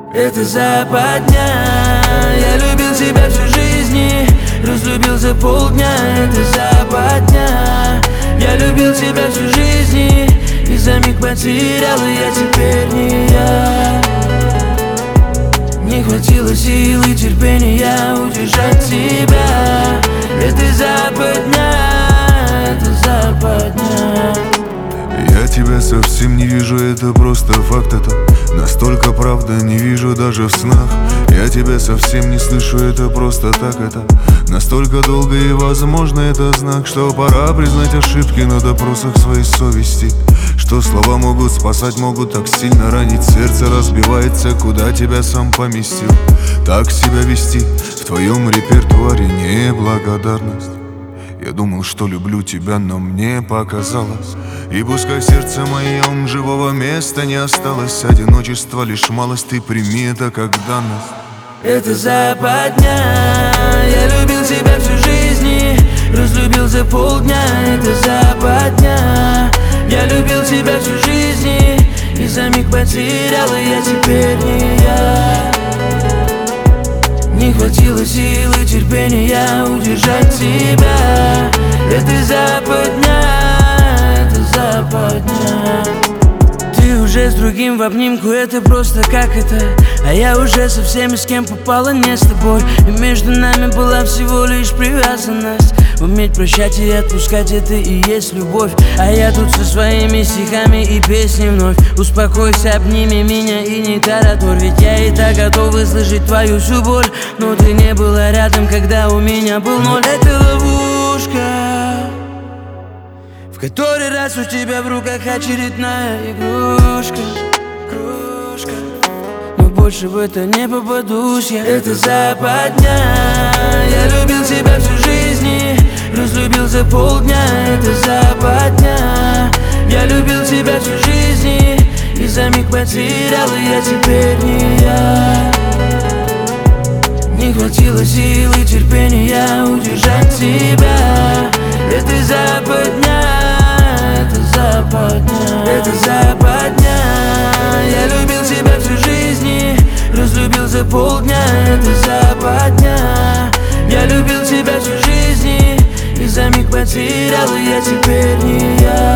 Это западня. Я любил тебя всю жизнь и разлюбил за полдня. Это западня. Я любил тебя всю жизнь и за миг потерял, и я теперь не я. Не хватило сил и терпения удержать тебя. Это западня, это западня. Я тебя совсем не вижу, это просто факт, это настолько правда, не вижу даже в снах. Я тебя совсем не слышу, это просто так, это настолько долго, и возможно это знак, что пора признать ошибки на допросах своей совести. Что слова могут спасать, могут так сильно ранить. Сердце разбивается, куда тебя сам поместил. Так себя вести в твоем репертуаре неблагодарность. Я думал, что люблю тебя, но мне показалось. И пускай сердце моем живого места не осталось, одиночество лишь малость, ты прими это как данность. Это западня. Я любил тебя всю жизнь и разлюбил за полдня. Это западня. Я любил тебя всю жизнь и за миг потерял, и я теперь не я. Не хватило сил и терпения удержать тебя. Это западня, это западня. Ты уже с другим в обнимку, это просто как это. А я уже со всеми, с кем попала, не с тобой. И между нами была всего лишь привязанность. Уметь прощать и отпускать, это и есть любовь. А я тут со своими стихами и песней вновь. Успокойся, обними меня и не тараторь. Ведь я и так готов выслушать твою всю боль. Но ты не была рядом, когда у меня был ноль. Это ловушка, в который раз у тебя в руках очередная игрушка. Но больше в это не попадусь я. Это западня. Я любил тебя всю жизнь и разлюбил за полдня. Это западня. Я любил тебя всю жизнь и за миг потерял, и я теперь не я. Не хватило сил и терпения удержать тебя. Это западня, это западня. Это западня. Я любил тебя всю жизнь и разлюбил за полдня. Это западня. Я любил тебя всю жизнь и за миг потерял, и я теперь не я.